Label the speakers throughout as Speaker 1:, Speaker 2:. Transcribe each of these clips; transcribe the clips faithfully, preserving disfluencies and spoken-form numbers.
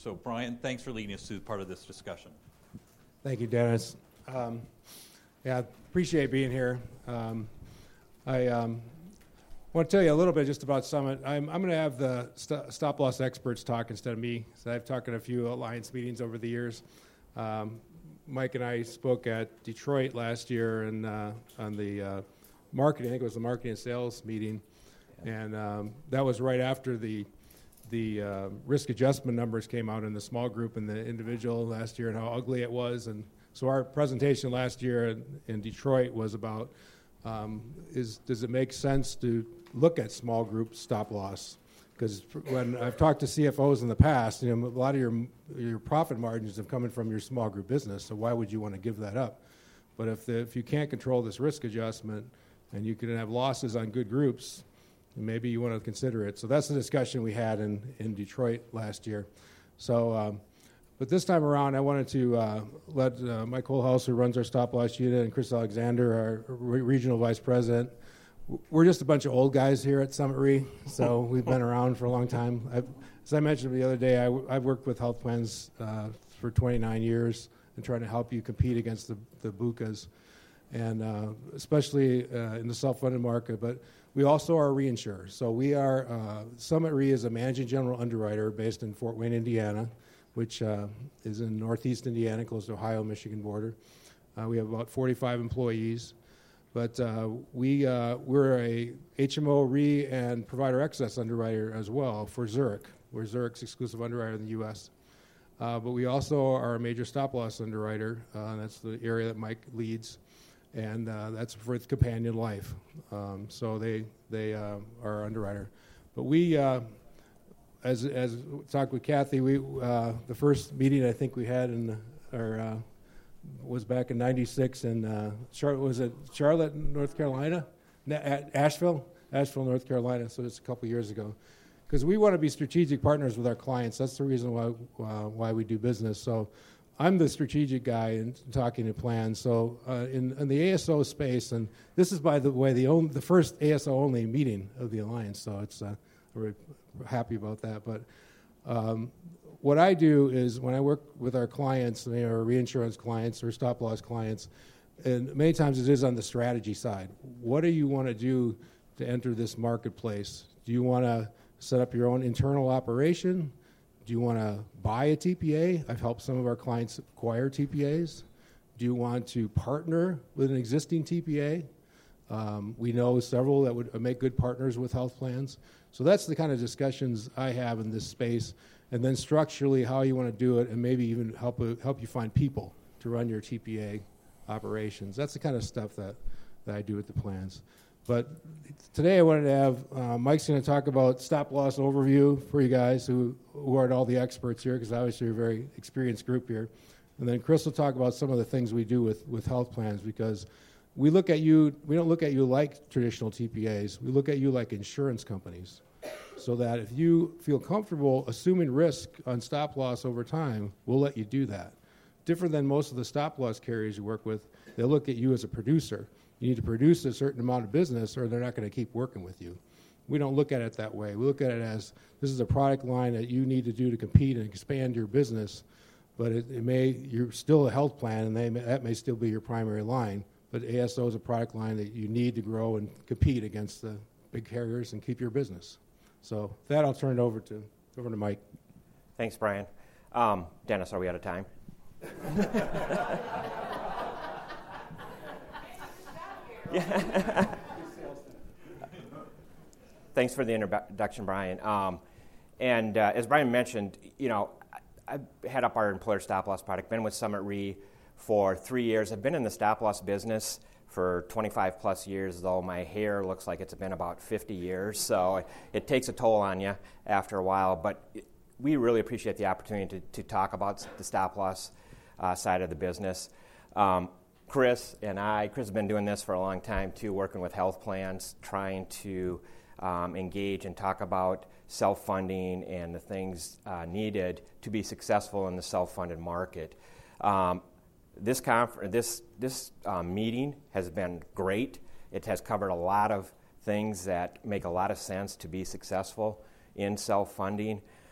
Speaker 1: So, Brian, thanks for leading us through part of this discussion.
Speaker 2: Thank you, Dennis. Um, yeah, appreciate being here. Um, I um, want to tell you a little bit just about Summit. I'm, I'm going to have the st- stop-loss experts talk instead of me. So I've talked at a few Alliance meetings over the years. Um, Mike and I spoke at Detroit last year and uh, on the uh, marketing, I think it was the marketing and sales meeting, and um, that was right after the the uh, risk adjustment numbers came out in the small group and the individual last year and how ugly it was. And so our presentation last year in, in Detroit was about um, is does it make sense to look at small group stop loss? Because when I've talked to C F Os in the past, you know, a lot of your your profit margins have come in from your small group business, so why would you want to give that up? But if the, if you can't control this risk adjustment and you can have losses on good groups, maybe you want to consider it. So that's the discussion we had in, in Detroit last year. So, um, but this time around, I wanted to uh, let uh, Mike Holhouse, who runs our stop loss unit, and Chris Alexander, our re- regional vice president. We're just a bunch of old guys here at Summit Re, so we've been around for a long time. I've, as I mentioned the other day, I w- I've worked with health plans uh, for twenty-nine years and trying to help you compete against the, the B U C As, and uh, especially uh, in the self-funded market. But we also are a reinsurer. So we are, uh, Summit Re is a managing general underwriter based in Fort Wayne, Indiana, which uh, is in northeast Indiana, close to Ohio-Michigan border. Uh, we have about forty-five employees. But uh, we, uh, we're a H M O, Re, and provider excess underwriter as well for Zurich. We're Zurich's exclusive underwriter in the U S. Uh, but we also are a major stop-loss underwriter. Uh, that's the area that Mike leads. And uh, that's for its companion life. Um, so they they uh, are our underwriter. But we, uh, as as we talked with Kathy, we uh, the first meeting I think we had in our uh, was back in ninety-six in uh, Charlotte. Was it Charlotte, North Carolina? Na- Asheville, Asheville, North Carolina. So it's a couple years ago. Because we want to be strategic partners with our clients. That's the reason why uh, why we do business. So I'm the strategic guy in talking to plans. So uh, in, in the A S O space, and this is, by the way, the only, the first A S O only meeting of the Alliance, so it's uh, we're happy about that. But um, what I do is when I work with our clients, you know, our reinsurance clients or stop-loss clients, and many times it is on the strategy side. What do you want to do to enter this marketplace? Do you want to set up your own internal operation? Do you want to buy a T P A? I've helped some of our clients acquire T P As. Do you want to partner with an existing T P A? Um, we know several that would make good partners with health plans. So that's the kind of discussions I have in this space. And then structurally, how you want to do it, and maybe even help uh, help you find people to run your T P A operations. That's the kind of stuff that, that I do with the plans. But today I wanted to have, uh, Mike's going to talk about stop-loss overview for you guys who, who aren't all the experts here, because obviously you're a very experienced group here. And then Chris will talk about some of the things we do with, with health plans, because we look at you, we don't look at you like traditional T P As. We look at you like insurance companies, so that if you feel comfortable assuming risk on stop-loss over time, we'll let you do that. Different than most of the stop-loss carriers you work with, they look at you as a producer. You need to produce a certain amount of business or they're not going to keep working with you. We don't look at it that way. We look at it as this is a product line that you need to do to compete and expand your business, but it, it may, you're still a health plan and they may, that may still be your primary line, but A S O is a product line that you need to grow and compete against the big carriers and keep your business. So with that, I'll turn it over to, over to Mike.
Speaker 3: Thanks, Brian. Um, Dennis, are we out of time? Yeah. Thanks for the introduction, Brian. Um, and uh, as Brian mentioned, you know, I, I head up our employer stop-loss product, been with Summit Re for three years. I've been in the stop-loss business for twenty-five plus years, though my hair looks like it's been about fifty years, so it, it takes a toll on you after a while. But it, we really appreciate the opportunity to, to talk about the stop-loss uh, side of the business. Um, Chris and I, Chris has been doing this for a long time too, working with health plans, trying to um, engage and talk about self-funding and the things uh, needed to be successful in the self-funded market. Um, this confer- this this um, meeting has been great. It has covered a lot of things that make a lot of sense to be successful in self-funding.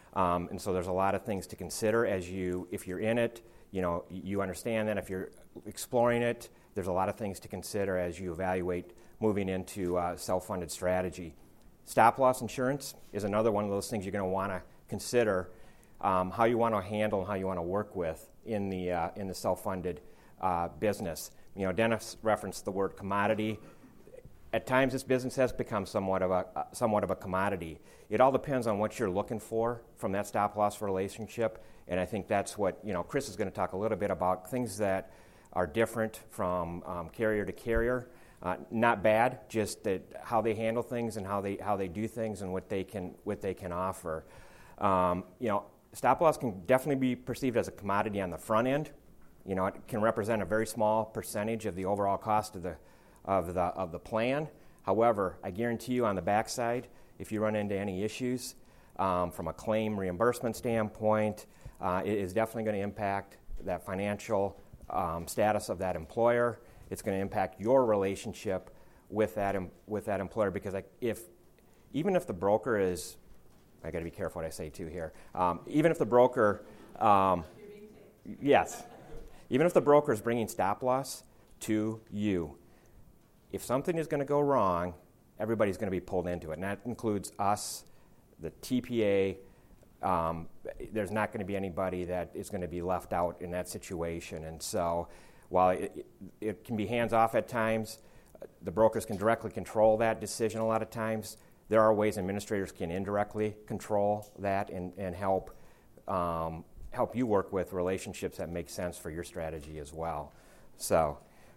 Speaker 3: Um, and so there's a lot of things to consider as you, if you're in it, you know, you understand that. If you're exploring it, there's a lot of things to consider as you evaluate moving into uh, self-funded strategy. Stop-loss insurance is another one of those things you're going to want to consider um, how you want to handle and how you want to work with in the uh, in the self-funded uh, business. You know, Dennis referenced the word commodity. At times, this business has become somewhat of a uh, somewhat of a commodity. It all depends on what you're looking for from that stop-loss relationship, and I think that's what, you know, Chris is going to talk a little bit about, things that are different from um, carrier to carrier. Uh, not bad, just that how they handle things and how they how they do things and what they can what they can offer. Um, you know, stop-loss can definitely be perceived as a commodity on the front end. You know, it can represent a very small percentage of the overall cost of the of the of the plan. However, I guarantee you on the backside, if you run into any issues um, from a claim reimbursement standpoint, uh, it is definitely going to impact that financial um, status of that employer. It's going to impact your relationship with that em- with that employer, because I, if even if the broker is, I got to be careful what I say too here. Um, even if the broker, um, yes, even if the broker is bringing stop loss to you, if something is going to go wrong, everybody's going to be pulled into it, and that includes us, the T P A. Um, there's not going to be anybody that is going to be left out in that situation, and so while it, it can be hands-off at times, the brokers can directly control that decision a lot of times. There are ways administrators can indirectly control that and, and help um, help you work with relationships that make sense for your strategy as well. So,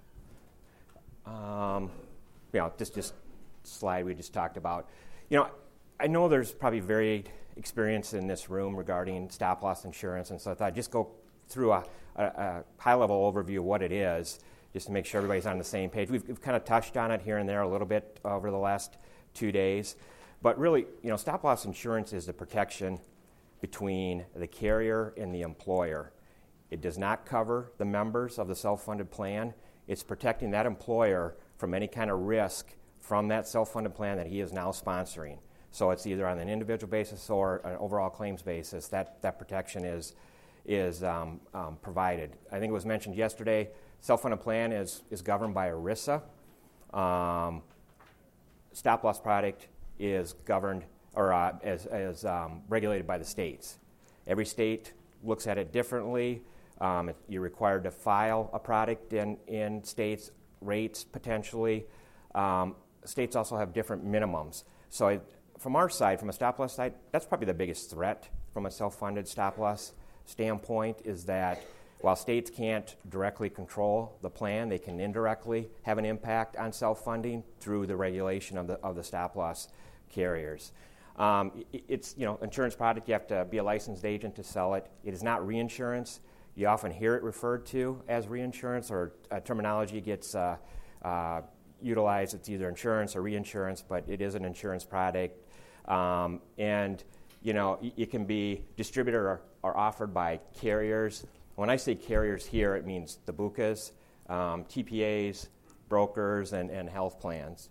Speaker 3: um, you know, this just slide we just talked about. You know, I know there's probably varied experience in this room regarding stop-loss insurance, and so I thought I'd just go through a, a, a high-level overview of what it is, just to make sure everybody's on the same page. We've, we've kind of touched on it here and there a little bit over the last two days. But really, you know, stop-loss insurance is the protection between the carrier and the employer. It does not cover the members of the self-funded plan. It's protecting that employer from any kind of risk from that self-funded plan that he is now sponsoring. So it's either on an individual basis or an overall claims basis. That, that protection is is um, um, provided. I think it was mentioned yesterday, self-funded plan is, is governed by ERISA. Um, stop-loss product is governed or uh, as, as um, regulated by the states. Every state looks at it differently. Um, it, you're required to file a product in, in states, rates potentially. Um, states also have different minimums. So I, from our side, from a stop-loss side, that's probably the biggest threat from a self-funded stop-loss standpoint, is that while states can't directly control the plan, they can indirectly have an impact on self-funding through the regulation of the of the stop-loss carriers. Um, it, it's, you know, insurance product, you have to be a licensed agent to sell it. It is not reinsurance. You often hear it referred to as reinsurance, or uh, terminology gets uh, uh, utilized. It's either insurance or reinsurance, but it is an insurance product. Um, and you know, it can be distributed or, or offered by carriers. When I say carriers here, it means the B U C As, um, T P As, brokers, and, and health plans.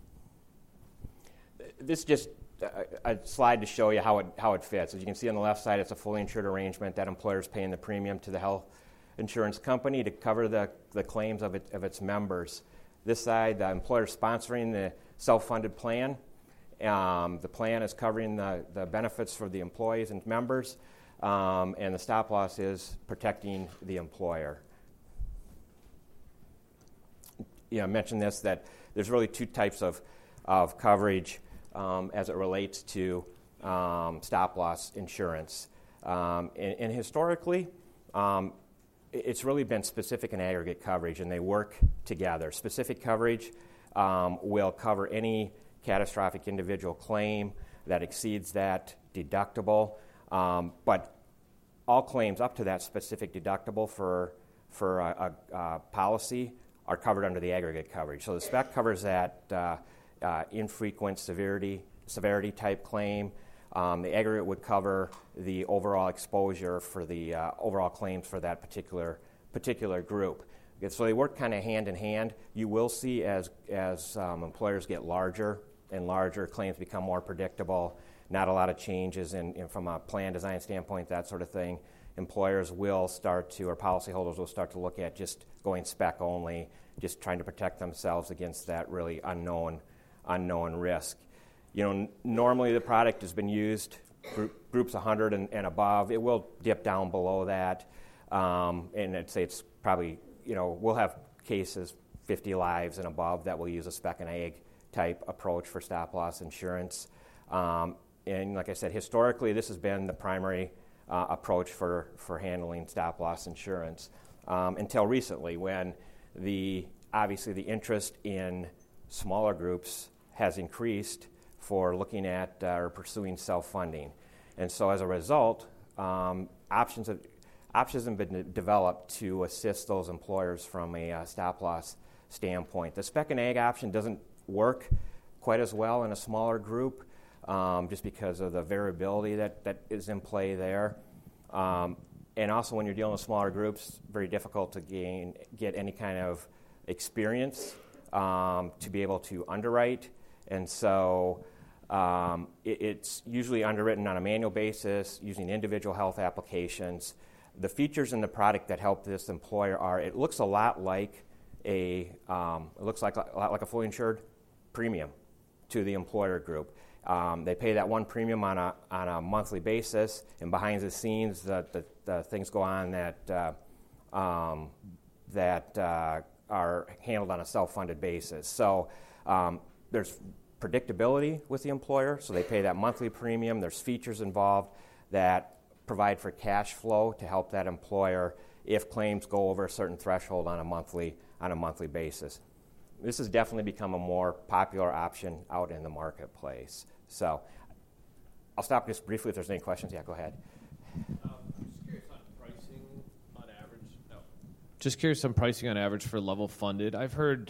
Speaker 3: This is just a, a slide to show you how it how it fits. As you can see on the left side, it's a fully insured arrangement that employer is paying the premium to the health insurance company to cover the, the claims of, it, of its members. This side, the employer is sponsoring the self-funded plan. Um, the plan is covering the, the benefits for the employees and members, um, and the stop loss is protecting the employer. You know, I mentioned this, that there's really two types of, of coverage um, as it relates to um, stop loss insurance. Um, and, and historically, um, it's really been specific and aggregate coverage, and they work together. Specific coverage um, will cover any catastrophic individual claim that exceeds that deductible, um, but all claims up to that specific deductible for for a, a, a policy are covered under the aggregate coverage. So the spec covers that uh, uh, infrequent severity severity type claim. Um, the aggregate would cover the overall exposure for the uh, overall claims for that particular particular group. So they work kind of hand in hand. You will see as as um, employers get larger and larger, claims become more predictable, not a lot of changes in, in from a plan design standpoint, that sort of thing. Employers will start to, or policyholders will start to look at just going spec only, just trying to protect themselves against that really unknown, unknown risk. You know, n- normally the product has been used group, groups one hundred and, and above. It will dip down below that, um, and I'd say it's probably, you know, we'll have cases fifty lives and above that will use a spec and ag type approach for stop loss insurance. Um, and like I said, historically this has been the primary uh, approach for, for handling stop loss insurance um, until recently, when the obviously the interest in smaller groups has increased for looking at uh, or pursuing self-funding. And so as a result, um, options have options have been developed to assist those employers from a uh, stop loss standpoint. The spec and ag option doesn't work quite as well in a smaller group, um, just because of the variability that, that is in play there. Um, and also when you're dealing with smaller groups, very difficult to gain get any kind of experience um, to be able to underwrite. And so um, it, it's usually underwritten on a manual basis using individual health applications. The features in the product that help this employer are, it looks a lot like a um, it looks like a lot like a fully insured premium to the employer group. Um, they pay that one premium on a on a monthly basis, and behind the scenes, the, the, the things go on that uh, um, that uh, are handled on a self-funded basis. So um, there's predictability with the employer, so they pay that monthly premium. There's features involved that provide for cash flow to help that employer if claims go over a certain threshold on a monthly on a monthly basis. This has definitely become a more popular option out in the marketplace. So I'll stop just briefly if there's any questions. Yeah, go ahead.
Speaker 4: Um, just curious on pricing on average. No. Just curious on pricing on average for level funded. I've heard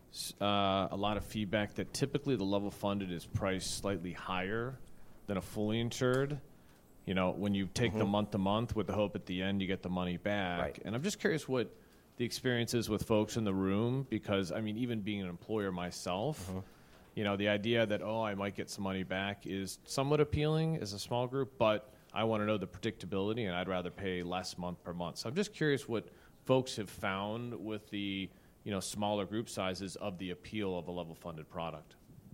Speaker 4: uh, a lot of feedback that typically the level funded is priced slightly higher than a fully insured. You know, when you take mm-hmm. the month to month with the hope at the end you get the money back.
Speaker 3: Right.
Speaker 4: And I'm just curious what the experience is with folks in the room, because, I mean, even being an employer myself, mm-hmm. you know, the idea that, oh, I might get some money back is somewhat appealing as a small group, but I want to know the predictability, and I'd rather pay less month per month. So I'm just curious what folks have found with the, you know, smaller group sizes of the appeal of a level-funded product.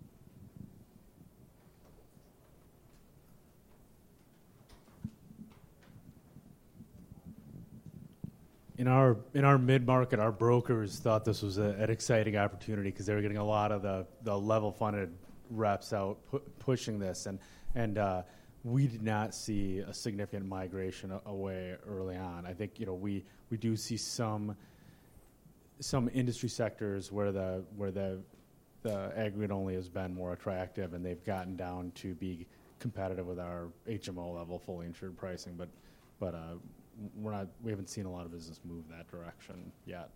Speaker 5: In our in our mid-market, our brokers thought this was a, an exciting opportunity because they were getting a lot of the, the level-funded reps out pu- pushing this, and and uh, we did not see a significant migration a- away early on. I think you know we, we do see some some industry sectors where the where the the aggregate only has been more attractive, and they've gotten down to be competitive with our H M O level fully insured pricing, but but. Uh, We're not. We haven't seen a lot of business move that direction yet.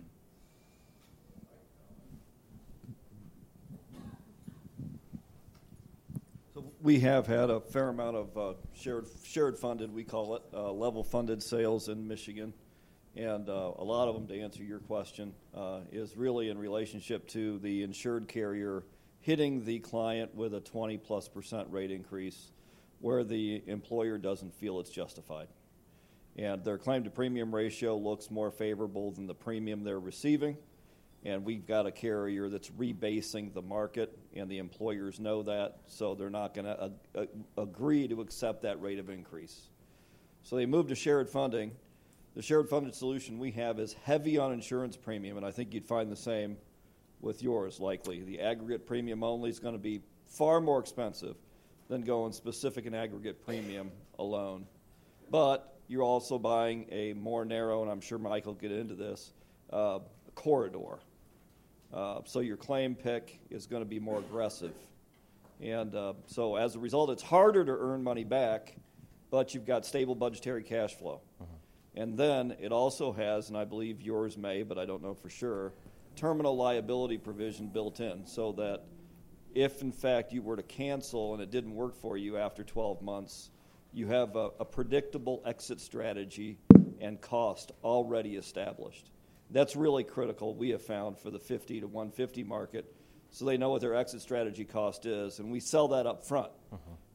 Speaker 6: So we have had a fair amount of uh, shared shared funded, we call it, uh, level funded sales in Michigan, and uh, a lot of them, to answer your question, uh, is really in relationship to the insured carrier hitting the client with a twenty plus percent rate increase, where the employer doesn't feel it's justified. And their claim-to-premium ratio looks more favorable than the premium they're receiving. And we've got a carrier that's rebasing the market, and the employers know that, so they're not going to uh, uh, agree to accept that rate of increase. So they moved to shared funding. The shared funded solution we have is heavy on insurance premium, and I think you'd find the same with yours, likely. The aggregate premium only is going to be far more expensive than going specific and aggregate premium alone. But you're also buying a more narrow, and I'm sure Mike will get into this, uh, corridor. Uh, so your claim pick is going to be more aggressive. And uh, so as a result, it's harder to earn money back, but you've got stable budgetary cash flow. Uh-huh. And then it also has, and I believe yours may, but I don't know for sure, terminal liability provision built in, so that if, in fact, you were to cancel and it didn't work for you after twelve months, you have a, a predictable exit strategy and cost already established. That's really critical, we have found, for the fifty to one fifty market, so they know what their exit strategy cost is, and we sell that up front. Uh-huh.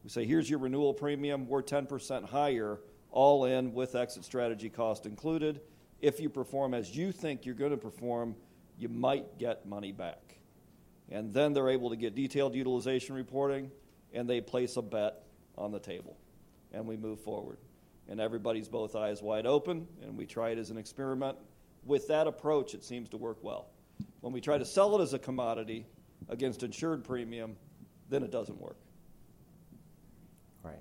Speaker 6: We say, here's your renewal premium. We're ten percent higher, all in with exit strategy cost included. If you perform as you think you're going to perform, you might get money back. And then they're able to get detailed utilization reporting, and they place a bet on the table. And we move forward. And everybody's both eyes wide open, and we try it as an experiment. With that approach, it seems to work well. When we try to sell it as a commodity against insured premium, then it doesn't work.
Speaker 3: Right.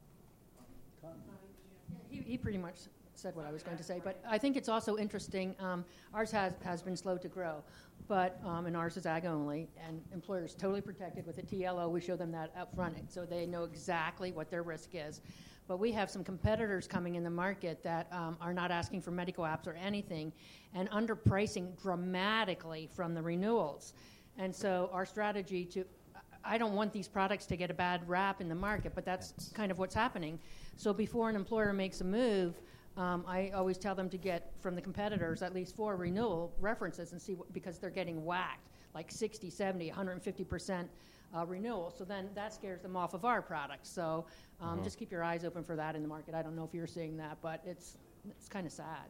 Speaker 7: He, he pretty much said what I was going to say, but I think it's also interesting. Um, ours has, has been slow to grow, but um, and ours is ag only, and employers totally protected with a T L O. We show them that up front, so they know exactly what their risk is. But we have some competitors coming in the market that um, are not asking for medical apps or anything, and underpricing dramatically from the renewals. And so our strategy to, I don't want these products to get a bad rap in the market, but that's kind of what's happening. So before an employer makes a move, um, I always tell them to get from the competitors at least four renewal references and see what, because they're getting whacked, like sixty, seventy, one hundred fifty percent uh, renewal. So then that scares them off of our products. So um, mm-hmm. just keep your eyes open for that in the market. I don't know if you're seeing that, but it's it's kind of sad.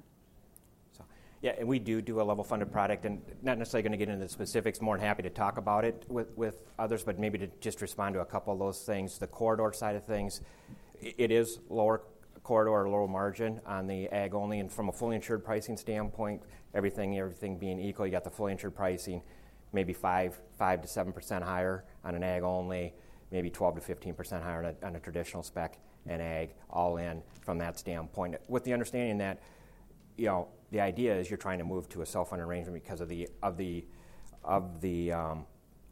Speaker 3: So, yeah, and we do do a level funded product, and not necessarily going to get into the specifics. More than happy to talk about it with, with others, but maybe to just respond to a couple of those things. The corridor side of things, it is lower corridor or lower margin on the ag only, and from a fully insured pricing standpoint, everything everything being equal, you got the fully insured pricing, maybe five five to seven percent higher on an ag only, maybe twelve to fifteen percent higher on a, on a traditional spec and ag, all in from that standpoint. With the understanding that, you know, the idea is you're trying to move to a self-funded arrangement because of the of the of the um,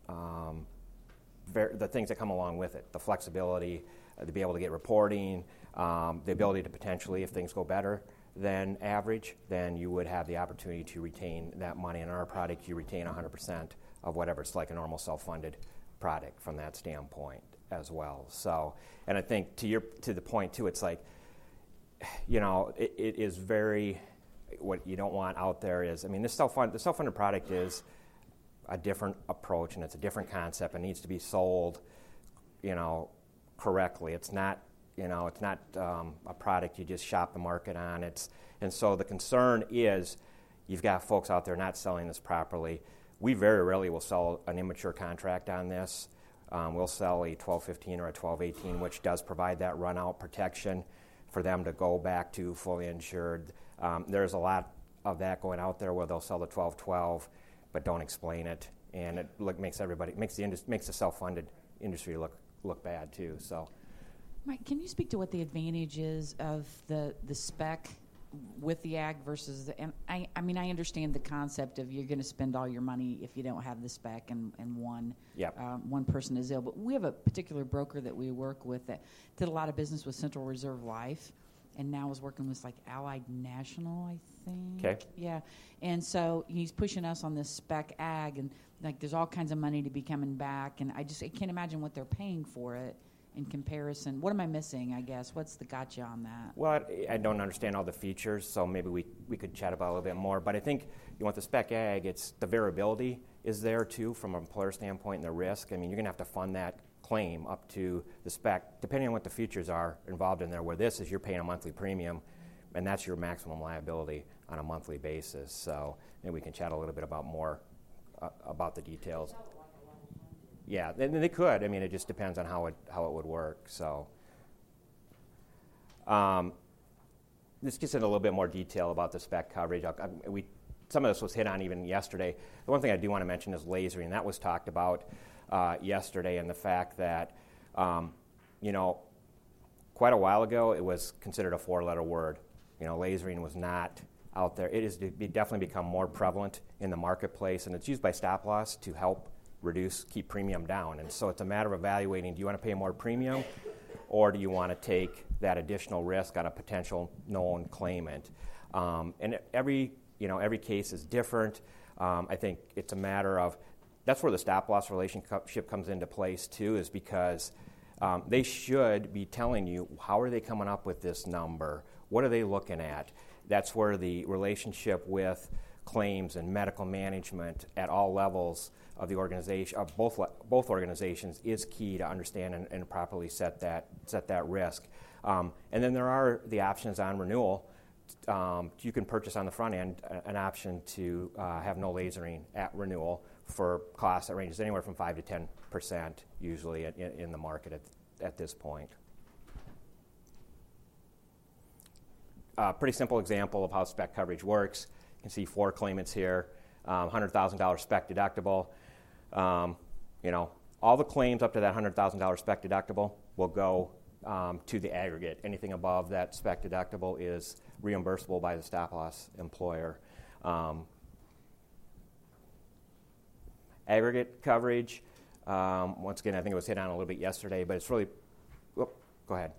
Speaker 3: um, ver- the things that come along with it, the flexibility, uh, to be able to get reporting, um, the ability to potentially, if things go better than average, then you would have the opportunity to retain that money. In our product, you retain one hundred percent of whatever. It's like a normal self-funded product from that standpoint as well. So, and I think to your to the point too, it's like, you know, it, it is very. What you don't want out there is, I mean, this self-funded, the self-funded product is a different approach, and it's a different concept. It needs to be sold, you know, correctly. It's not, you know, it's not um, a product you just shop the market on. It's and so the concern is, you've got folks out there not selling this properly. We very rarely will sell an immature contract on this. Um, we'll sell a twelve fifteen or a twelve eighteen, which does provide that run-out protection for them to go back to fully insured. Um, there's a lot of that going out there where they'll sell the twelve twelve, but don't explain it, and it look, makes everybody makes the indus- makes the self-funded industry look look bad too. So,
Speaker 8: Mike, can you speak to what the advantage is of the the spec with the ag versus the? And I, I mean, I understand the concept of you're going to spend all your money if you don't have the spec, and and one
Speaker 3: yep.
Speaker 8: um, one person is ill. But we have a particular broker that we work with that did a lot of business with Central Reserve Life, and now is working with like Allied National, I think.
Speaker 3: Okay.
Speaker 8: Yeah, and so he's pushing us on this spec ag, and like there's all kinds of money to be coming back, and I just I can't imagine what they're paying for it in comparison. What am I missing, I guess? What's the gotcha on that?
Speaker 3: Well, I, I don't understand all the features, so maybe we, we could chat about it a little bit more. But I think, you know, with the spec ag, it's the variability is there too from an employer standpoint and the risk. I mean, you're going to have to fund that claim up to the spec, depending on what the features are involved in there, where this is you're paying a monthly premium, and that's your maximum liability on a monthly basis. So maybe we can chat a little bit about more uh, about the details. Yeah, they, they could. I mean, it just depends on how it how it would work. So, um, this gets into a little bit more detail about the spec coverage. I'll, I, we some of this was hit on even yesterday. The one thing I do want to mention is lasering. That was talked about uh, yesterday, and the fact that um, you know, quite a while ago, it was considered a four-letter word. You know, lasering was not out there. It has definitely become more prevalent in the marketplace, and it's used by stop loss to help reduce, keep premium down. And so it's a matter of evaluating, do you want to pay more premium, or do you want to take that additional risk on a potential known claimant? Um, and every, you know, every case is different. Um, I think it's a matter of, that's where the stop loss relationship comes into place too, is because um, they should be telling you, how are they coming up with this number? What are they looking at? That's where the relationship with claims and medical management at all levels of the organization, of both both organizations, is key to understand and, and properly set that set that risk. Um, and then there are the options on renewal. Um, you can purchase on the front end an option to uh, have no lasering at renewal for costs that ranges anywhere from five to ten percent usually in, in the market at, at this point. A uh, pretty simple example of how spec coverage works. You can see four claimants here, um, one hundred thousand dollars spec deductible. Um, you know, all the claims up to that one hundred thousand dollars spec deductible will go um, to the aggregate. Anything above that spec deductible is reimbursable by the stop loss employer. Um, aggregate coverage, um, once again, I think it was hit on a little bit yesterday, but it's really, whoop, go ahead.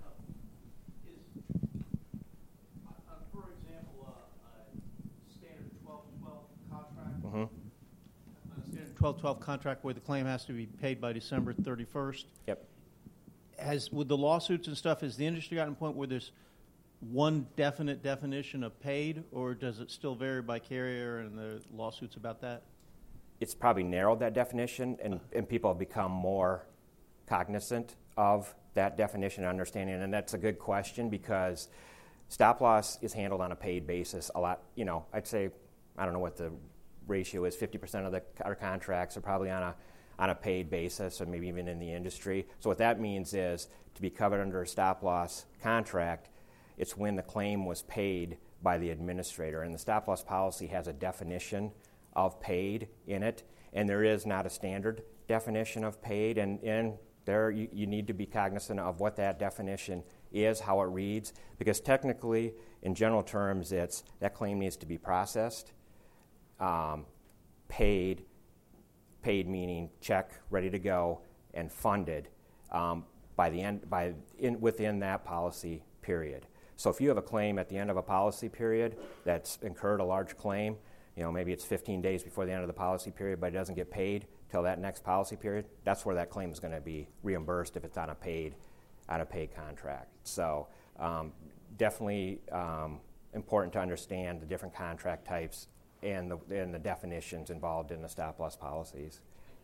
Speaker 9: Mm-hmm. On a standard twelve twelve contract where the claim has to be paid by December thirty-first.
Speaker 3: Yep.
Speaker 9: Has, with the lawsuits and stuff, has the industry gotten to a point where there's one definite definition of paid, or does it still vary by carrier and the lawsuits about that?
Speaker 3: It's probably narrowed that definition, and, and people have become more cognizant of that definition and understanding, and that's a good question because stop loss is handled on a paid basis a lot. You know, I'd say, I don't know what the ratio is, fifty percent of the our contracts are probably on a on a paid basis, or maybe even in the industry. So what that means is to be covered under a stop loss contract, it's when the claim was paid by the administrator. And the stop loss policy has a definition of paid in it, and there is not a standard definition of paid, and, and there you, you need to be cognizant of what that definition is, how it reads, because technically, in general terms, it's that claim needs to be processed, Um, paid, paid meaning check ready to go, and funded um, by the end by in within that policy period. So if you have a claim at the end of a policy period that's incurred a large claim, you know maybe it's fifteen days before the end of the policy period, but it doesn't get paid till that next policy period. That's where that claim is going to be reimbursed if it's on a paid on a paid contract. So um, definitely um, important to understand the different contract types and the, and the definitions involved in the stop-loss policies.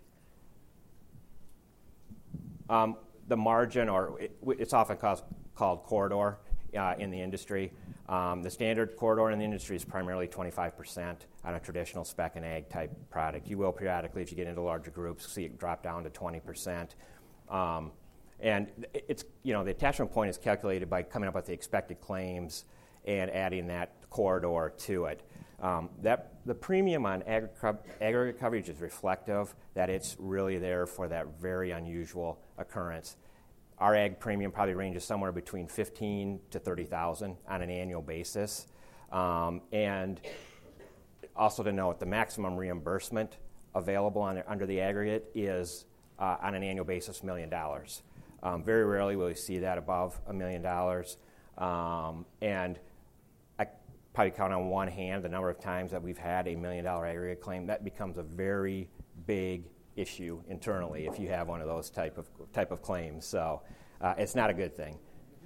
Speaker 3: Um, the margin, or it, it's often called, called corridor uh, in the industry. Um, the standard corridor in the industry is primarily twenty-five percent on a traditional spec and ag type product. You will periodically, if you get into larger groups, see it drop down to twenty percent. Um, and it's, you know, the attachment point is calculated by coming up with the expected claims and adding that corridor to it. Um, that the premium on ag- aggregate coverage is reflective that it's really there for that very unusual occurrence. Our ag premium probably ranges somewhere between fifteen to thirty thousand on an annual basis, um, and also to note the maximum reimbursement available on, under the aggregate is uh, on an annual basis a million dollars. Um, very rarely will you see that above a million dollars, um, and probably count on one hand the number of times that we've had a million dollar aggregate claim. That becomes a very big issue internally if you have one of those type of type of claims. So uh, it's not a good thing.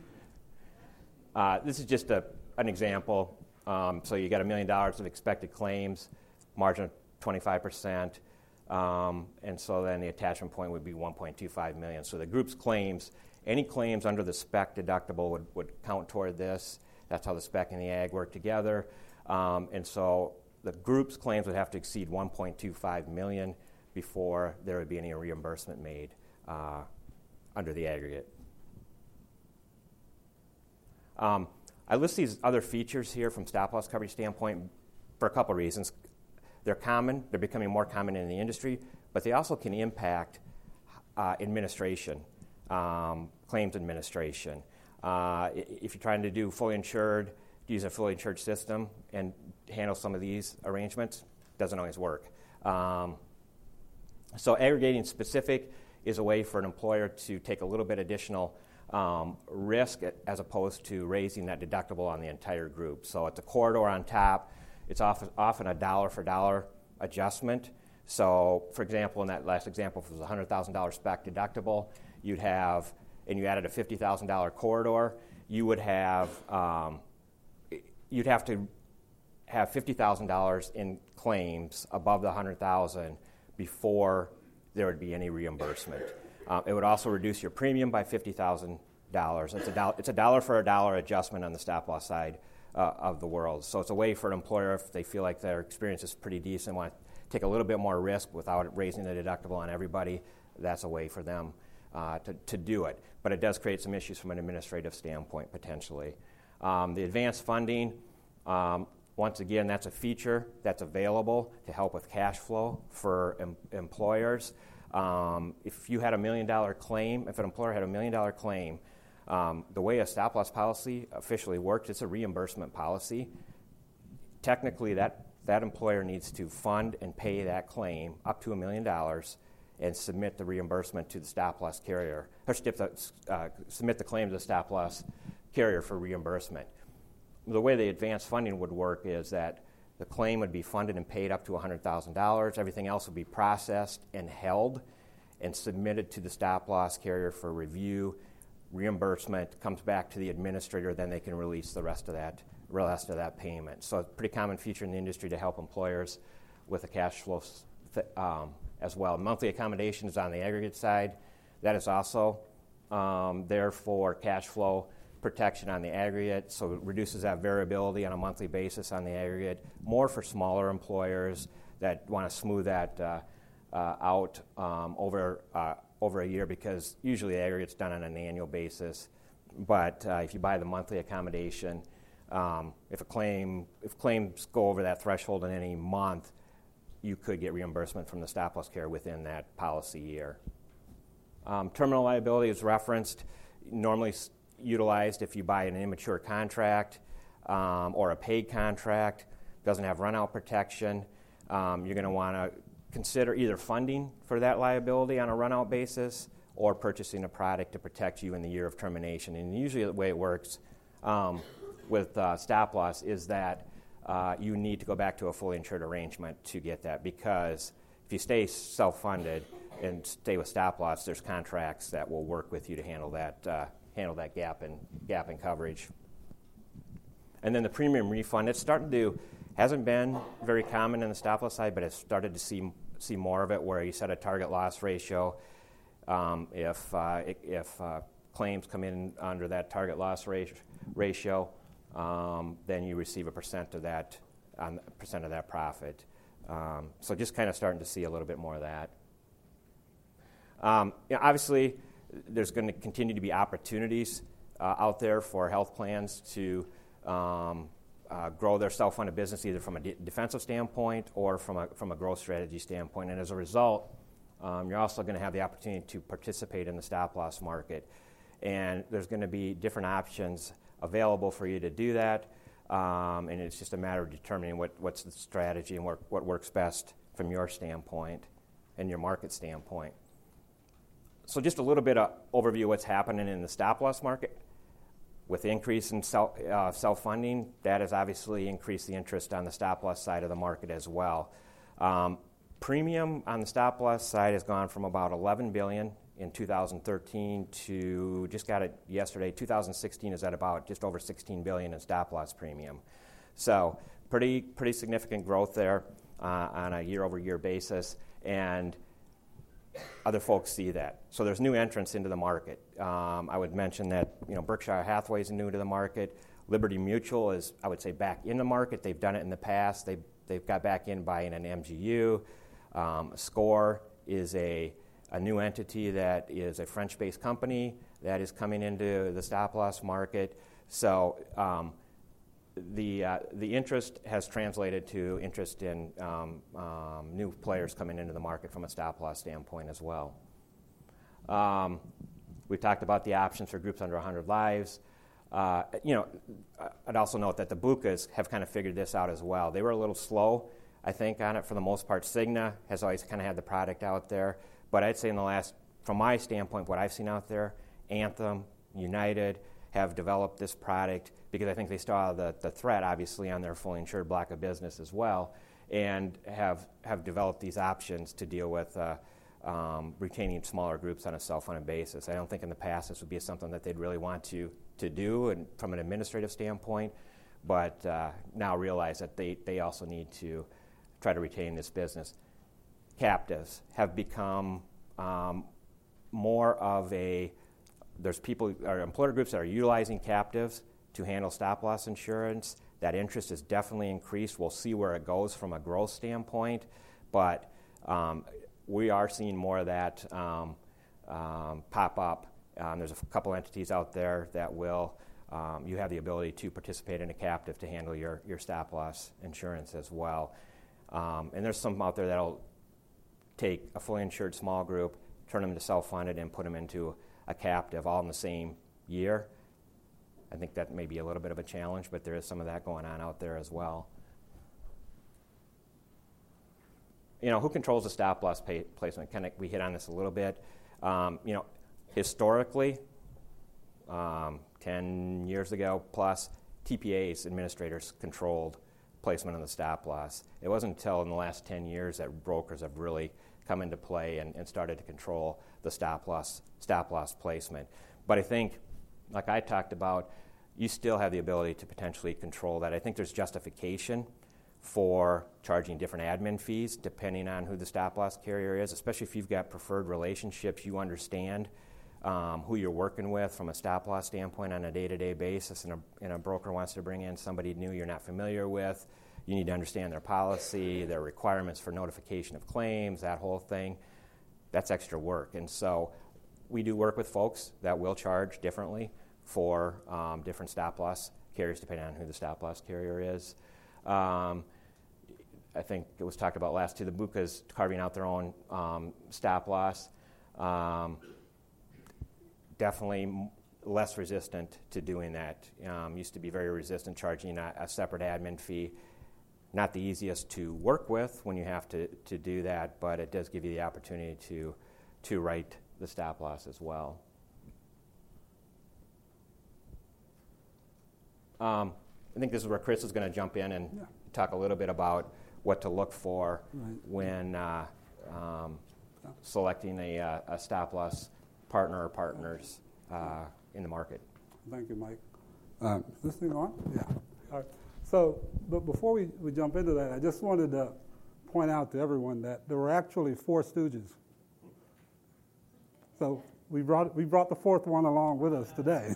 Speaker 3: Uh, this is just a, an example. Um, so you got a million dollars of expected claims, margin of twenty-five percent, um, and so then the attachment point would be one point two five million. So the group's claims, any claims under the spec deductible would, would count toward this. That's how the spec and the ag work together. Um, and so the group's claims would have to exceed one point two five million dollars before there would be any reimbursement made uh, under the aggregate. Um, I list these other features here from stop-loss coverage standpoint for a couple reasons. They're common. They're becoming more common in the industry, but they also can impact uh, administration, um, claims administration. Uh, if you're trying to do fully insured, use a fully insured system and handle some of these arrangements, doesn't always work. Um, so aggregating specific is a way for an employer to take a little bit additional um, risk as opposed to raising that deductible on the entire group. So it's a corridor on top. It's often, often a dollar for dollar adjustment. So, for example, in that last example, if it was a one hundred thousand dollars spec deductible, you'd have, and you added a fifty thousand dollars corridor, you would have, um, you'd have to have fifty thousand dollars in claims above the one hundred thousand dollars before there would be any reimbursement. Um, it would also reduce your premium by fifty thousand dollars. It's a, do- it's a dollar for a dollar adjustment on the stop-loss side uh, of the world. So it's a way for an employer, if they feel like their experience is pretty decent, want to take a little bit more risk without raising the deductible on everybody, that's a way for them uh, to, to do it. But it does create some issues from an administrative standpoint, potentially. Um, the advanced funding, um, once again, that's a feature that's available to help with cash flow for em- employers. Um, if you had a million dollar claim, if an employer had a million dollar claim, um, the way a stop loss policy officially works, it's a reimbursement policy. Technically, that, that employer needs to fund and pay that claim up to a million dollars and submit the reimbursement to the stop loss carrier, or uh, submit the claim to the stop loss carrier for reimbursement. The way the advanced funding would work is that the claim would be funded and paid up to one hundred thousand dollars. Everything else would be processed and held and submitted to the stop-loss carrier for review. Reimbursement comes back to the administrator, then they can release the rest of that rest of that payment. So it's a pretty common feature in the industry to help employers with the cash flow um, as well. Monthly accommodations on the aggregate side, that is also um, there for cash flow protection on the aggregate, so it reduces that variability on a monthly basis on the aggregate, more for smaller employers that want to smooth that uh, uh, out um, over uh, over a year, because usually the aggregate's done on an annual basis. But uh, if you buy the monthly accommodation, um, if a claim if claims go over that threshold in any month, you could get reimbursement from the stop-loss carrier within that policy year. Um, terminal liability is referenced. Normally utilized if you buy an immature contract um, or a paid contract, doesn't have run-out protection. Um, you're going to want to consider either funding for that liability on a run-out basis or purchasing a product to protect you in the year of termination. And usually the way it works um, with uh, stop-loss is that uh, you need to go back to a fully insured arrangement to get that, because if you stay self-funded and stay with stop-loss, there's contracts that will work with you to handle that uh, handle that gap in gap in coverage. And then the premium refund, it's starting to, hasn't been very common in the stop-loss side, but it's started to see see more of it, where you set a target loss ratio. Um, if uh, if uh, claims come in under that target loss ratio, um, then you receive a percent of that, um, percent of that profit. Um, so just kind of starting to see a little bit more of that. Um, you know, obviously, there's going to continue to be opportunities uh, out there for health plans to um, uh, grow their self-funded business, either from a de- defensive standpoint or from a from a growth strategy standpoint. And as a result, um, you're also going to have the opportunity to participate in the stop-loss market. And there's going to be different options available for you to do that. Um, and it's just a matter of determining what, what's the strategy and what, what works best from your standpoint and your market standpoint. So just a little bit of overview of what's happening in the stop-loss market. With the increase in self, uh, self-funding, that has obviously increased the interest on the stop-loss side of the market as well. Um, premium on the stop-loss side has gone from about eleven billion dollars in two thousand thirteen to, just got it yesterday, two thousand sixteen is at about just over sixteen billion dollars in stop-loss premium. So pretty pretty significant growth there uh, on a year-over-year basis. And other folks see that. So there's new entrants into the market. Um, I would mention that, you know, Berkshire Hathaway is new to the market. Liberty Mutual is, I would say, back in the market. They've done it in the past. They, they've got back in buying an M G U. Um, SCOR is a, a new entity that is a French-based company that is coming into the stop-loss market. So um, the uh, the interest has translated to interest in um, um, new players coming into the market from a stop-loss standpoint as well. Um, we talked about the options for groups under one hundred lives. Uh, you know, I'd also note that the B U C As have kind of figured this out as well. They were a little slow, I think, on it for the most part. Cigna has always kind of had the product out there, but I'd say in the last, from my standpoint, what I've seen out there, Anthem, United have developed this product because I think they saw the, the threat, obviously, on their fully insured block of business as well, and have have developed these options to deal with uh, um, retaining smaller groups on a self-funded basis. I don't think in the past this would be something that they'd really want to to do, and from an administrative standpoint, but uh, now realize that they, they also need to try to retain this business. Captives have become um, more of a, there's people, or employer groups that are utilizing captives to handle stop-loss insurance. That interest is definitely increased. We'll see where it goes from a growth standpoint, but um, we are seeing more of that um, um, pop up. Um, there's a couple entities out there that will, um, you have the ability to participate in a captive to handle your, your stop-loss insurance as well. Um, and there's some out there that'll take a fully insured small group, turn them to self-funded, and put them into a captive all in the same year. I think that may be a little bit of a challenge, but there is some of that going on out there as well. You know, who controls the stop-loss pay placement? Kind of, we hit on this a little bit. Um, you know, historically, um, ten years ago plus, T P As, administrators, controlled placement of the stop-loss. It wasn't until in the last ten years that brokers have really come into play and, and started to control the stop-loss stop-loss placement. But I think, like I talked about, you still have the ability to potentially control that. I think there's justification for charging different admin fees depending on who the stop-loss carrier is, especially if you've got preferred relationships, you understand um, who you're working with from a stop-loss standpoint on a day-to-day basis, and a, and a broker wants to bring in somebody new you're not familiar with. You need to understand their policy, their requirements for notification of claims, that whole thing. That's extra work. And so we do work with folks that will charge differently for um, different stop-loss carriers depending on who the stop-loss carrier is. Um, I think it was talked about last too, the B U C A's carving out their own um, stop-loss. Um, definitely m- less resistant to doing that. Um, used to be very resistant charging a, a separate admin fee. Not the easiest to work with when you have to, to do that, but it does give you the opportunity to, to write the stop-loss as well. Um, I think this is where Chris is going to jump in and yeah. talk a little bit about what to look for right. when uh, um, yeah. selecting a, uh, a stop-loss partner or partners uh, in the market.
Speaker 10: Thank you, Mike. Um, is this thing on? Yeah. All right. So, but before we, we jump into that, I just wanted to point out to everyone that there were actually four stooges. So we brought we brought the fourth one along with us today.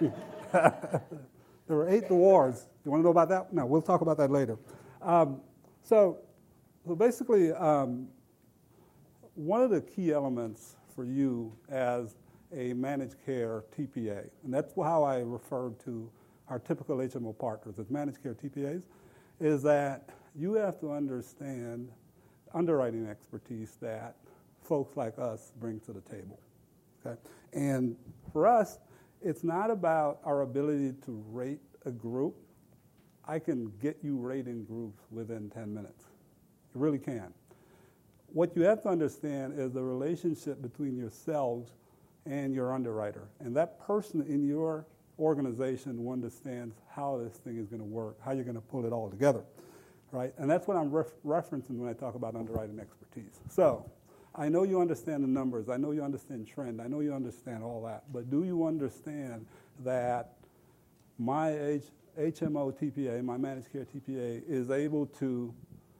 Speaker 10: There were eight dwarves. You want to know about that? No, we'll talk about that later. Um, so, so basically, um, one of the key elements for you as a managed care T P A, and that's how I referred to our typical H M O partners as managed care T P As, is that you have to understand underwriting expertise that folks like us bring to the table. Okay? And for us, it's not about our ability to rate a group. I can get you rating groups within ten minutes. You really can. What you have to understand is the relationship between yourselves and your underwriter. And that person in your organization who understands how this thing is going to work, how you're going to pull it all together, right? And that's what I'm ref- referencing when I talk about underwriting expertise. So I know you understand the numbers. I know you understand trend. I know you understand all that. But do you understand that my H- HMO T P A, my managed care T P A, is able to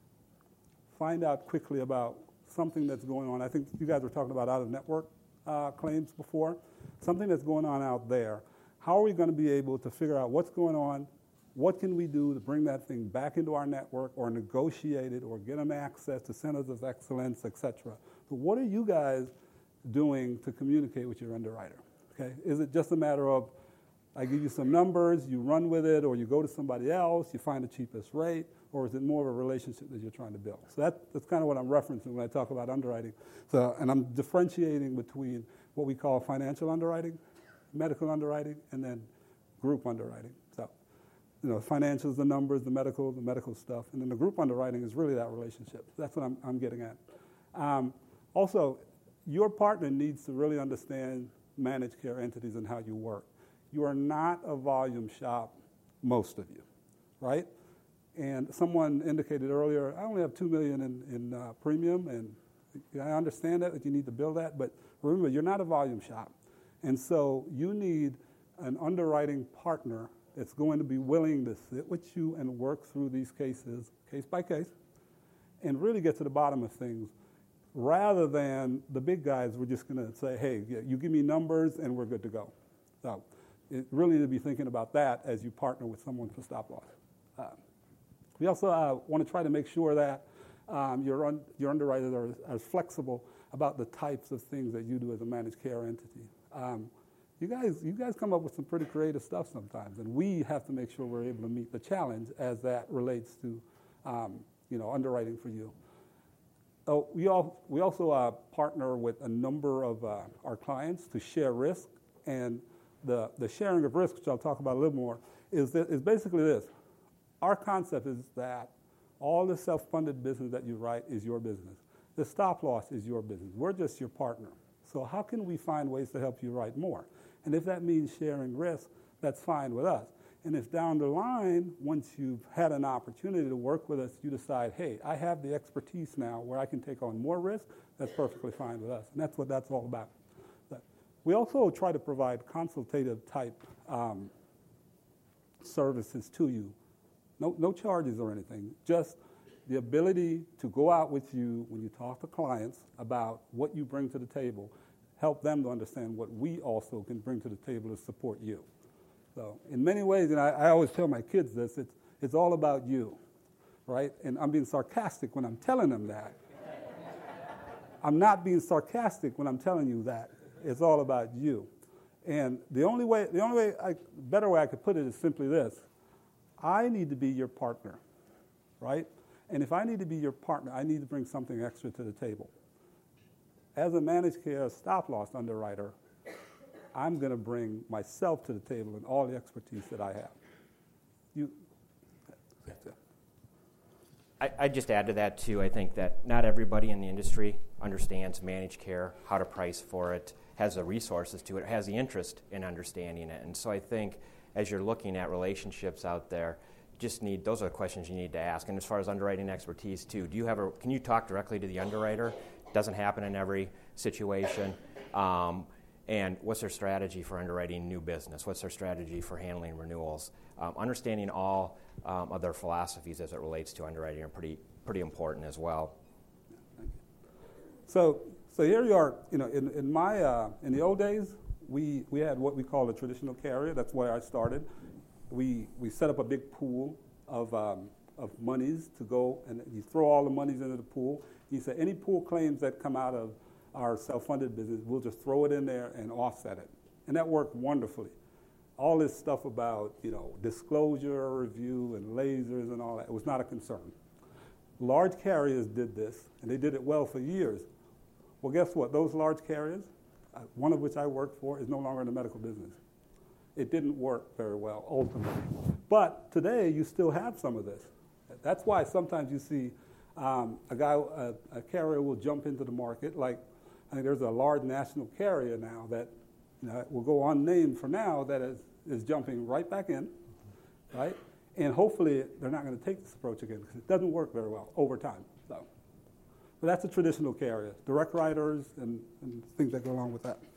Speaker 10: find out quickly about something that's going on? I think you guys were talking about out-of-network uh, claims before. Something that's going on out there. How are we going to be able to figure out what's going on? What can we do to bring that thing back into our network or negotiate it or get them access to centers of excellence, et cetera? But what are you guys doing to communicate with your underwriter? Okay, is it just a matter of I give you some numbers, you run with it, or you go to somebody else, you find the cheapest rate, or is it more of a relationship that you're trying to build? So that, that's kind of what I'm referencing when I talk about underwriting. So, and I'm differentiating between what we call financial underwriting, medical underwriting, and then group underwriting. So, you know, financials, the numbers, the medical, the medical stuff, and then the group underwriting is really that relationship. That's what I'm, I'm getting at. Um, also, your partner needs to really understand managed care entities and how you work. You are not a volume shop, most of you, right? And someone indicated earlier, I only have two million dollars in, in uh, premium, and I understand that, that you need to build that, but remember, you're not a volume shop. And so you need an underwriting partner that's going to be willing to sit with you and work through these cases, case by case, and really get to the bottom of things, rather than the big guys we're just going to say, hey, you give me numbers and we're good to go. So it really need to be thinking about that as you partner with someone for stop loss. Uh, we also uh, want to try to make sure that um, your, un- your underwriters are, are flexible about the types of things that you do as a managed care entity. Um, you guys, you guys come up with some pretty creative stuff sometimes, and we have to make sure we're able to meet the challenge as that relates to, um, you know, underwriting for you. Oh, we, all, we also uh, partner with a number of uh, our clients to share risk, and the, the sharing of risk, which I'll talk about a little more, is, that, is basically this. Our concept is that all the self-funded business that you write is your business. The stop loss is your business. We're just your partner. So how can we find ways to help you write more? And if that means sharing risk, that's fine with us. And if down the line, once you've had an opportunity to work with us, you decide, hey, I have the expertise now where I can take on more risk, that's perfectly fine with us. And that's what that's all about. But we also try to provide consultative type um, services to you. No, no charges or anything, just the ability to go out with you when you talk to clients about what you bring to the table, help them to understand what we also can bring to the table to support you. So in many ways, and I, I always tell my kids this, it's, it's all about you, right? And I'm being sarcastic when I'm telling them that. I'm not being sarcastic when I'm telling you that. It's all about you. And the only way, the only way, I, better way I could put it is simply this. I need to be your partner, right? And if I need to be your partner, I need to bring something extra to the table. As a managed care stop-loss underwriter, I'm going to bring myself to the table and all the expertise that I have. You.
Speaker 3: I, I'd just add to that, too. I think that not everybody in the industry understands managed care, how to price for it, has the resources to it, has the interest in understanding it. And so I think as you're looking at relationships out there, just need those are the questions you need to ask. And as far as underwriting expertise, too, do you have a, can you talk directly to the underwriter? It doesn't happen in every situation. Um, and what's their strategy for underwriting new business? What's their strategy for handling renewals? Um, understanding all um, of their philosophies as it relates to underwriting are pretty pretty important as well.
Speaker 10: So, so here you are. You know, in, in my uh, in the old days, we we had what we call a traditional carrier. That's where I started. We we set up a big pool of um, of monies to go, and you throw all the monies into the pool. You say any pool claims that come out of our self-funded business, we'll just throw it in there and offset it, and that worked wonderfully. All this stuff about, you know, disclosure review and lasers and all that, it was not a concern. Large carriers did this, and they did it well for years. Well, guess what? Those large carriers, uh, one of which I worked for, is no longer in the medical business. It didn't work very well, ultimately. But today, you still have some of this. That's why sometimes you see um, a guy, a, a carrier will jump into the market. Like, I think there's a large national carrier now that, you know, will go unnamed for now, that is, is jumping right back in, right? And hopefully they're not going to take this approach again because it doesn't work very well over time. So, but that's a traditional carrier, direct writers and, and things that go along with that.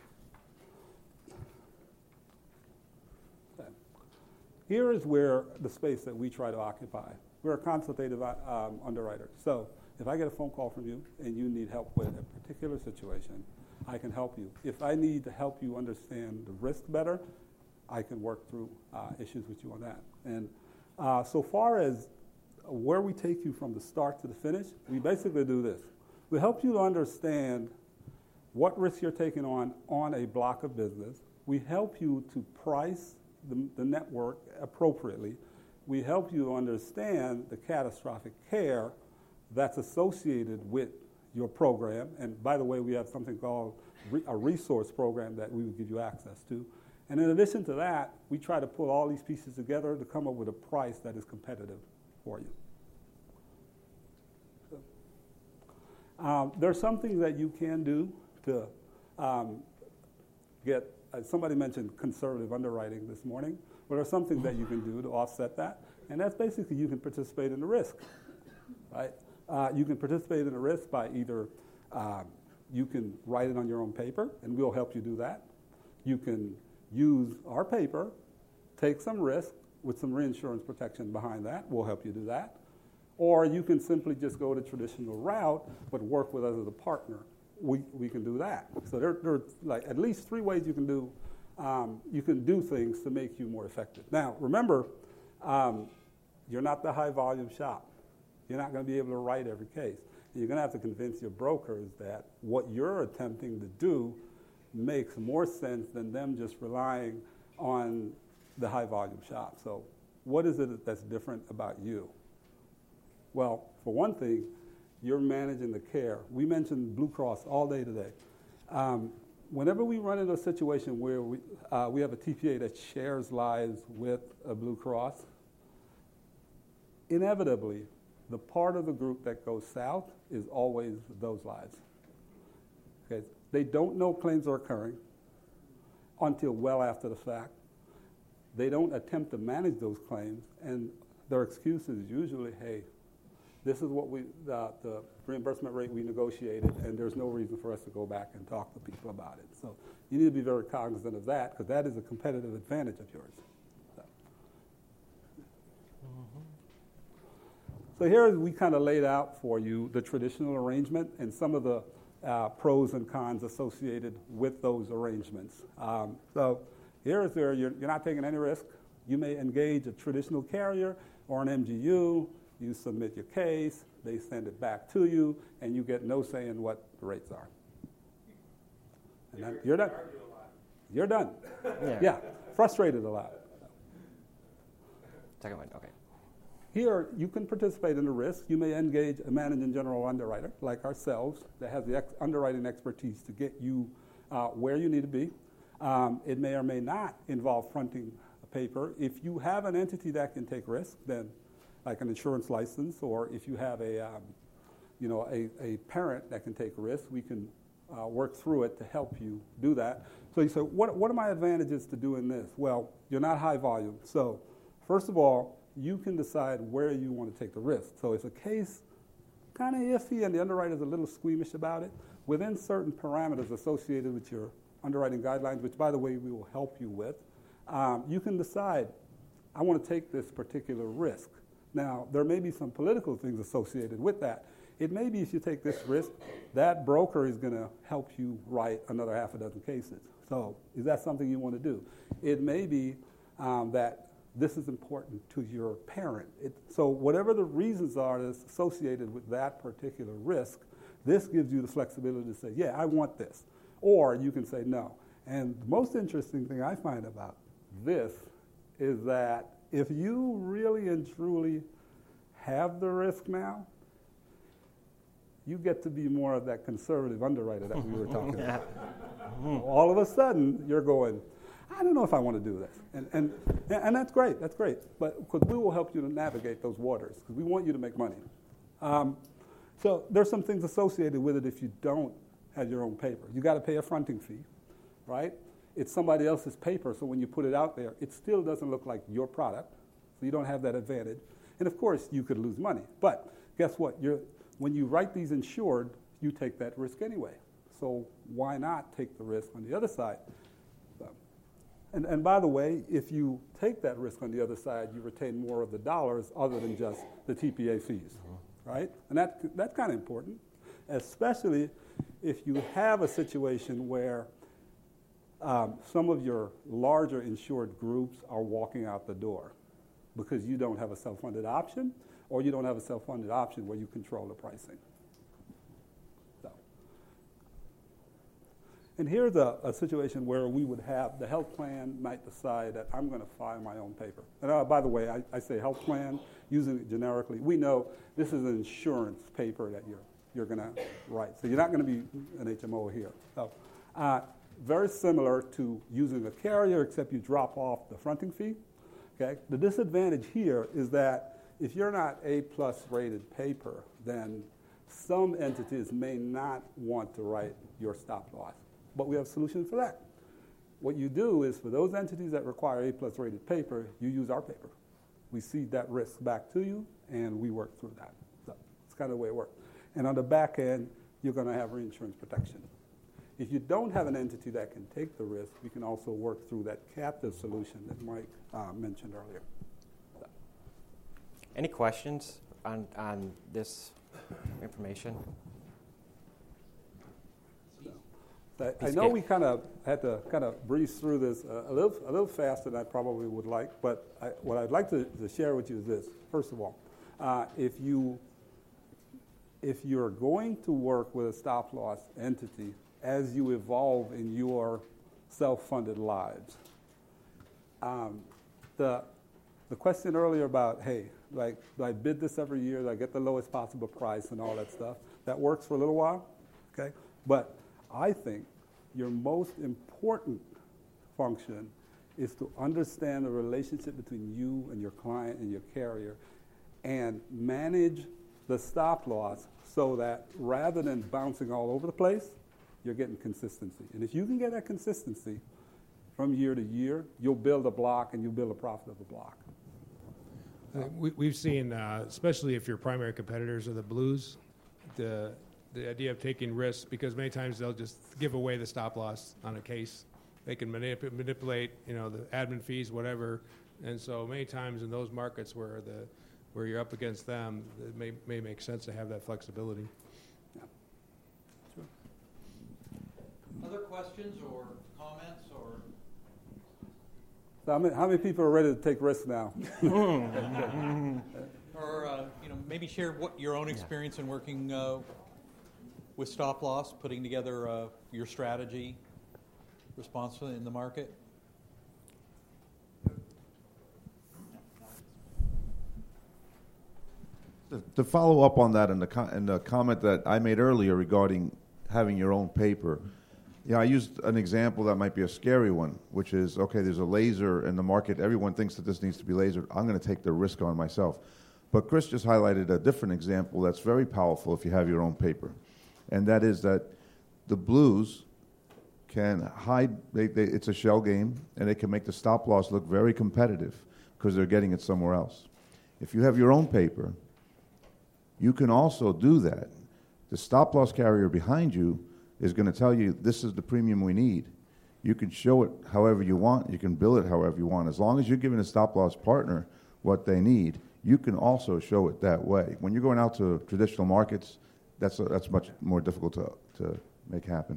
Speaker 10: Okay. Here is where the space that we try to occupy. We're a consultative um, underwriter. So if I get a phone call from you and you need help with a particular situation, I can help you. If I need to help you understand the risk better, I can work through uh, issues with you on that. And uh, so far as where we take you from the start to the finish, we basically do this. We help you to understand what risk you're taking on on a block of business. We help you to price the, the network appropriately. We help you to understand the catastrophic care that's associated with your program. And by the way, we have something called re- a resource program that we will give you access to. And in addition to that, we try to pull all these pieces together to come up with a price that is competitive for you. So, um, there's some things that you can do to um, get, uh, somebody mentioned conservative underwriting this morning. Well, there's some things that you can do to offset that. And that's basically you can participate in the risk, right? Uh, you can participate in the risk by either um, you can write it on your own paper, and we'll help you do that. You can use our paper, take some risk, with some reinsurance protection behind that. We'll help you do that. Or you can simply just go the traditional route, but work with us as a partner. We we can do that. So there, there are like at least three ways you can do um, you can do things to make you more effective. Now, remember, um, you're not the high volume shop. You're not going to be able to write every case. You're going to have to convince your brokers that what you're attempting to do makes more sense than them just relying on the high volume shop. So what is it that's different about you? Well, for one thing, you're managing the care. We mentioned Blue Cross all day today. Um, whenever we run into a situation where we, uh, we have a T P A that shares lives with a Blue Cross, inevitably, the part of the group that goes south is always those lives. Okay? They don't know claims are occurring until well after the fact. They don't attempt to manage those claims, and their excuse is usually, hey, this is what we, uh, the reimbursement rate we negotiated, and there's no reason for us to go back and talk to people about it. So you need to be very cognizant of that, because that is a competitive advantage of yours. So, mm-hmm. so here we kind of laid out for you the traditional arrangement and some of the uh, pros and cons associated with those arrangements. Um, so here is where you're, you're not taking any risk. You may engage a traditional carrier or an M G U. You submit your case, they send it back to you, and you get no say in what the rates are. And then you're done. You're done.
Speaker 3: Yeah.
Speaker 10: yeah, frustrated a lot.
Speaker 3: Second one, okay.
Speaker 10: Here, you can participate in the risk. You may engage a managing general underwriter like ourselves that has the ex- underwriting expertise to get you uh, where you need to be. Um, it may or may not involve fronting a paper. If you have an entity that can take risk, then like an insurance license, or if you have a, um, you know, a, a parent that can take risks, we can uh, work through it to help you do that. So you say, what, what are my advantages to doing this? Well, you're not high volume. So first of all, you can decide where you want to take the risk. So if a case kind of iffy and the underwriter's a little squeamish about it, within certain parameters associated with your underwriting guidelines, which, by the way, we will help you with, um, you can decide, I want to take this particular risk. Now, there may be some political things associated with that. It may be if you take this risk, that broker is going to help you write another half a dozen cases. So is that something you want to do? It may be um, that this is important to your parent. It, so whatever the reasons are that's associated with that particular risk, this gives you the flexibility to say, yeah, I want this. Or you can say no. And the most interesting thing I find about this is that if you really and truly have the risk now, you get to be more of that conservative underwriter that we were talking about. All of a sudden, you're going, I don't know if I want to do this. And, and, and that's great, that's great. But because we will help you to navigate those waters, because we want you to make money. Um, so there's some things associated with it if you don't have your own paper. You got to pay a fronting fee, right? It's somebody else's paper, so when you put it out there, it still doesn't look like your product, so you don't have that advantage. And of course, you could lose money. But guess what? You're, when you write these insured, you take that risk anyway. So why not take the risk on the other side? So, and, and by the way, if you take that risk on the other side, you retain more of the dollars other than just the T P A fees, right? And that, that's kind of important, especially if you have a situation where Um, some of your larger insured groups are walking out the door because you don't have a self-funded option, or you don't have a self-funded option where you control the pricing. So, and here's a, a situation where we would have the health plan might decide that I'm going to file my own paper. And uh, by the way, I, I say health plan, using it generically. We know this is an insurance paper that you're you're going to write. So you're not going to be an H M O here. So, uh, very similar to using a carrier, except you drop off the fronting fee. Okay? The disadvantage here is that if you're not A-plus rated paper, then some entities may not want to write your stop loss. But we have solutions for that. What you do is for those entities that require A-plus rated paper, you use our paper. We cede that risk back to you, and we work through that. So it's kind of the way it works. And on the back end, you're going to have reinsurance protection. If you don't have an entity that can take the risk, we can also work through that captive solution that Mike uh, mentioned earlier.
Speaker 3: Any questions on, on this information?
Speaker 10: I, I know we kind of had to kind of breeze through this uh, a little a little faster than I probably would like, but I, what I'd like to, to share with you is this. First of all, uh, if you if you're going to work with a stop loss entity as you evolve in your self-funded lives, um, the the question earlier about, hey, like, do I bid this every year? Do I get the lowest possible price and all that stuff? That works for a little while, okay? But I think your most important function is to understand the relationship between you and your client and your carrier and manage the stop loss so that rather than bouncing all over the place, you're getting consistency. And if you can get that consistency from year to year, you'll build a block and you'll build a profitable block.
Speaker 2: Uh, we, we've seen, uh, especially if your primary competitors are the Blues, the the idea of taking risks, because many times they'll just give away the stop loss on a case. They can manip- manipulate, you know, the admin fees, whatever. And so many times in those markets where the where you're up against them, it may may make sense to have that flexibility.
Speaker 10: Yeah. Sure.
Speaker 1: Other questions or comments or?
Speaker 10: So how many, how many people are ready to take risks now?
Speaker 1: Or uh, you know, maybe share what your own experience in working uh, with stop loss, putting together uh, your strategy response in the market.
Speaker 11: To, to follow up on that, and the, co- and the comment that I made earlier regarding having your own paper, you know, I used an example that might be a scary one, which is, okay, there's a laser in the market. Everyone thinks that this needs to be lasered. I'm going to take the risk on myself. But Chris just highlighted a different example that's very powerful if you have your own paper, and that is that the Blues can hide, they, they, it's a shell game, and they can make the stop loss look very competitive because they're getting it somewhere else. If you have your own paper, you can also do that. The stop loss carrier behind you is going to tell you this is the premium we need. You can show it however you want. You can bill it however you want. As long as you're giving a stop loss partner what they need, you can also show it that way. When you're going out to traditional markets, that's a, that's much more difficult to to make happen.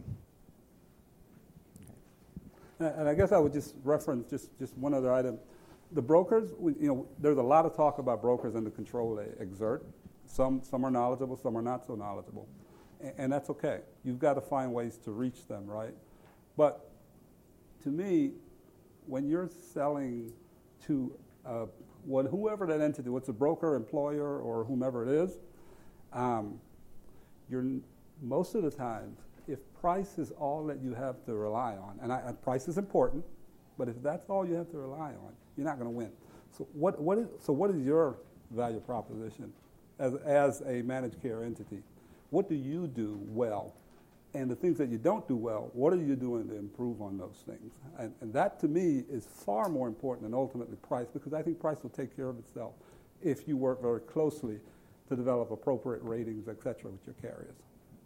Speaker 10: And I guess I would just reference just, just one other item. The brokers, we, you know, there's a lot of talk about brokers and the control they exert. Some some are knowledgeable, some are not so knowledgeable, and, and that's okay. You've got to find ways to reach them, right? But to me, when you're selling to uh, what whoever that entity, what's a broker, employer, or whomever it is, um, you're most of the time, if price is all that you have to rely on, and, I, and price is important, but if that's all you have to rely on, you're not going to win. So what what is so what is your value proposition as as a managed care entity? What do you do well? And the things that you don't do well, what are you doing to improve on those things? And, and that, to me, is far more important than ultimately price, because I think price will take care of itself if you work very closely to develop appropriate ratings, et cetera, with your carriers.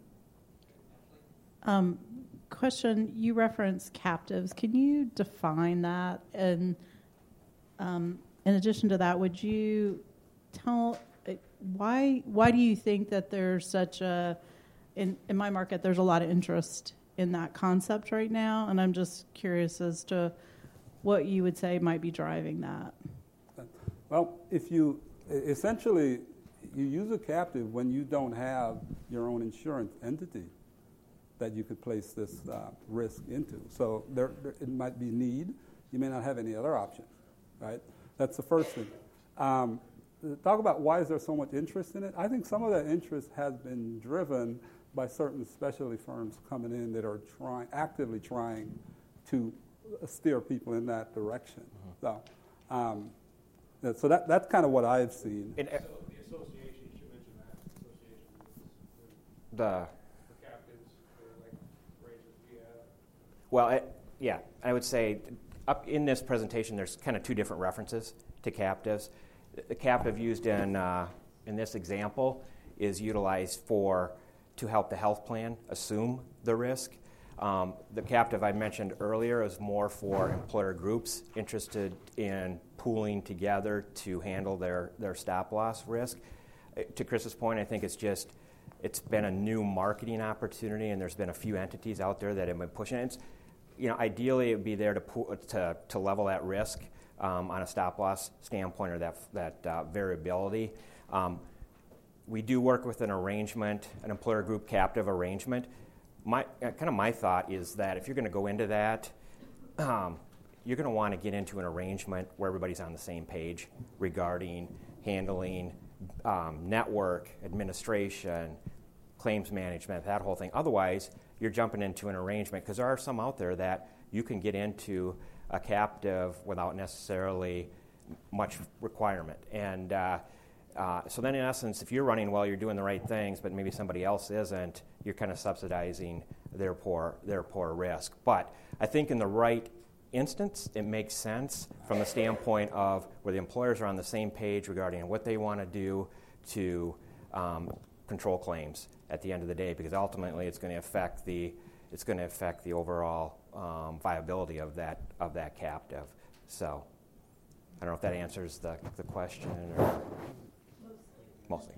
Speaker 12: Um, question, you referenced captives. Can you define that? And um, in addition to that, would you tell uh, why why do you think that there's such a In, in my market, there's a lot of interest in that concept right now, and I'm just curious as to what you would say might be driving that.
Speaker 10: Well, if you essentially you use a captive when you don't have your own insurance entity that you could place this uh, risk into. So there, there, it might be need. You may not have any other options, right? That's the first thing. Um, talk about why is there so much interest in it. I think some of that interest has been driven by certain specialty firms coming in that are trying, actively trying to steer people in that direction. Mm-hmm. So, um, yeah, so that that's kind of what I've seen.
Speaker 3: In, uh,
Speaker 2: So the association, you should mention that association.
Speaker 3: the
Speaker 2: The captives, like ranges we have.
Speaker 3: Well, I, yeah, I would say up in this presentation, there's kind of two different references to captives. The captive used in uh, in this example is utilized for to help the health plan assume the risk. Um, the captive I mentioned earlier is more for employer groups interested in pooling together to handle their, their stop loss risk. Uh, To Chris's point, I think it's just, it's been a new marketing opportunity, and there's been a few entities out there that have been pushing it. It's, you know, ideally, it would be there to pool, to, to level that risk um, on a stop loss standpoint, or that that uh, variability. Um, we do work with an arrangement, an employer group captive arrangement. My uh, kind of my thought is that if you're going to go into that, um, you're going to want to get into an arrangement where everybody's on the same page regarding handling um, network administration, claims management, that whole thing. Otherwise, you're jumping into an arrangement, because there are some out there that you can get into a captive without necessarily much requirement. And uh, uh, so then in essence, if you're running well, you're doing the right things, but maybe somebody else isn't, you're kind of subsidizing their poor, their poor risk. But I think in the right instance, it makes sense from the standpoint of where the employers are on the same page regarding what they want to do to um, control claims at the end of the day, because ultimately it's going to affect the it's going to affect the overall um, viability of that of that captive. So I don't know if that answers the the question, or mostly.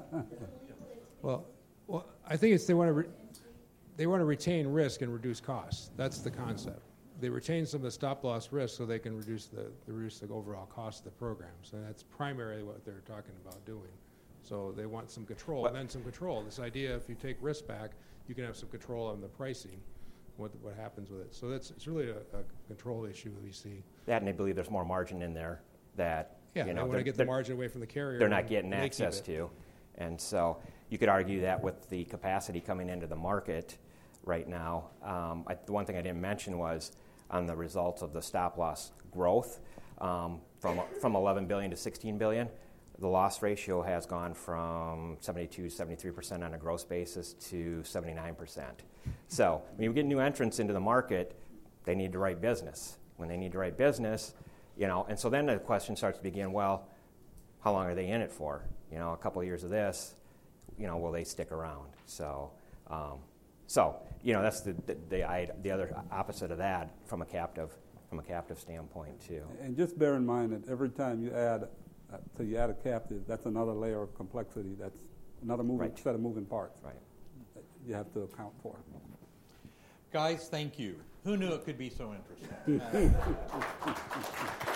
Speaker 2: Well, well, I think it's they want to re- they want to retain risk and reduce costs. That's the concept. They retain some of the stop loss risk so they can reduce the, the reduce the overall cost of the programs, and that's primarily what they're talking about doing. So they want some control, and then some control. This idea, if you take risk back, you can have some control on the pricing, what what happens with it. So that's it's really a, a control issue we see.
Speaker 3: That, and I believe there's more margin in there that
Speaker 2: yeah,
Speaker 3: you know,
Speaker 2: they want to get the margin away from the carrier.
Speaker 3: They're not getting access to, and so you could argue that with the capacity coming into the market right now. Um, I, the one thing I didn't mention was on the results of the stop loss growth um, from from eleven billion to sixteen billion. The loss ratio has gone from seventy-two, seventy-three percent on a gross basis to seventy-nine percent. So when you get new entrants into the market, they need to write business. When they need to write business, you know, and so then the question starts to begin, well, how long are they in it for? You know, a couple of years of this, you know, will they stick around? So, um, so you know, that's the the, the the other opposite of that from a captive from a captive standpoint too.
Speaker 10: And just bear in mind that every time you add Uh, so you add a captive, that's another layer of complexity. That's another moving
Speaker 3: Right.
Speaker 10: set of moving parts
Speaker 3: Right.
Speaker 10: that you have to account for.
Speaker 1: Guys, thank you. Who knew it could be so interesting?